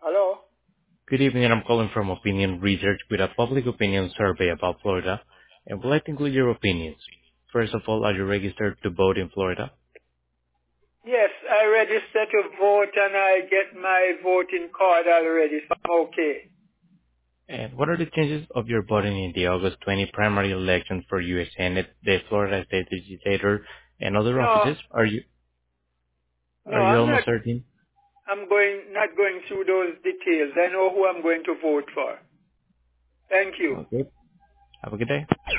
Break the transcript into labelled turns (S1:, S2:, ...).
S1: Hello?
S2: Good evening, I'm calling from Opinion Research with a public opinion survey about Florida, and would like to include your opinions. First of all, are you registered to vote in Florida?
S1: Yes, I registered to vote and I get my voting card already, so I'm okay.
S2: And what are the chances of your voting in the August 20 primary election for U.S. Senate, the Florida State Legislature, and other
S1: No,
S2: offices? Are you
S1: no,
S2: are you
S1: I'm not,
S2: almost certain?
S1: not going through those details. I know who I'm going to vote for. Thank you.
S2: Okay. Have a good day.